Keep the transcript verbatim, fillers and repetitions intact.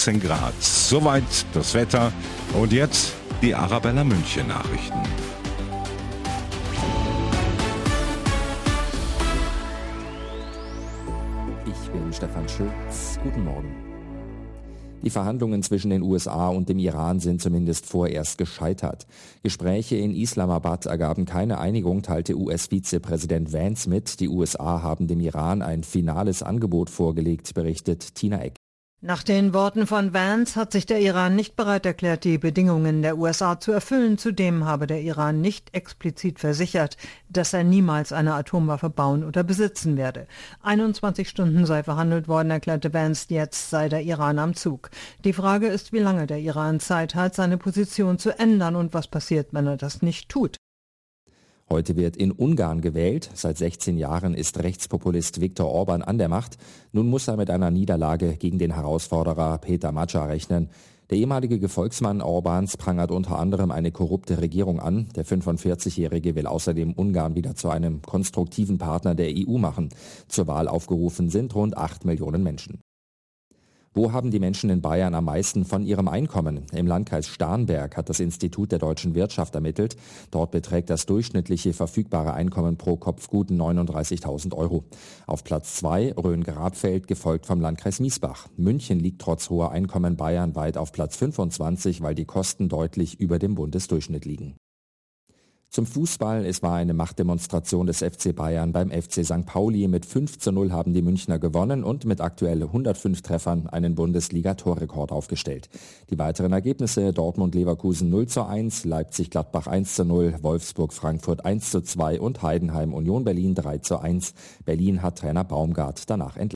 dreizehn Grad. Soweit das Wetter. Und jetzt die Arabella München Nachrichten. Ich bin Stefan Schulz. Guten Morgen. Die Verhandlungen zwischen den U S A und dem Iran sind zumindest vorerst gescheitert. Gespräche in Islamabad ergaben keine Einigung, teilte U S-Vizepräsident Vance mit. Die U S A haben dem Iran ein finales Angebot vorgelegt, berichtet Tina Eck. Nach den Worten von Vance hat sich der Iran nicht bereit erklärt, die Bedingungen der U S A zu erfüllen. Zudem habe der Iran nicht explizit versichert, dass er niemals eine Atomwaffe bauen oder besitzen werde. einundzwanzig Stunden sei verhandelt worden, erklärte Vance, jetzt sei der Iran am Zug. Die Frage ist, wie lange der Iran Zeit hat, seine Position zu ändern und was passiert, wenn er das nicht tut. Heute wird in Ungarn gewählt. Seit sechzehn Jahren ist Rechtspopulist Viktor Orban an der Macht. Nun muss er mit einer Niederlage gegen den Herausforderer Peter Magyar rechnen. Der ehemalige Gefolgsmann Orbans prangert unter anderem eine korrupte Regierung an. Der fünfundvierzigjährige will außerdem Ungarn wieder zu einem konstruktiven Partner der E U machen. Zur Wahl aufgerufen sind rund acht Millionen Menschen. Wo haben die Menschen in Bayern am meisten von ihrem Einkommen? Im Landkreis Starnberg hat das Institut der deutschen Wirtschaft ermittelt. Dort beträgt das durchschnittliche verfügbare Einkommen pro Kopf gut neununddreißigtausend Euro. Auf Platz zwei Rhön-Grabfeld, gefolgt vom Landkreis Miesbach. München liegt trotz hoher Einkommen bayernweit auf Platz fünfundzwanzig, weil die Kosten deutlich über dem Bundesdurchschnitt liegen. Zum Fußball, es war eine Machtdemonstration des F C Bayern beim F C Sankt Pauli. Mit fünf zu null haben die Münchner gewonnen und mit aktuell hundertfünf Treffern einen Bundesliga-Torrekord aufgestellt. Die weiteren Ergebnisse: Dortmund-Leverkusen null zu eins, Leipzig-Gladbach eins zu null, Wolfsburg-Frankfurt eins zu zwei und Heidenheim-Union Berlin drei zu eins. Berlin hat Trainer Baumgart danach entlassen.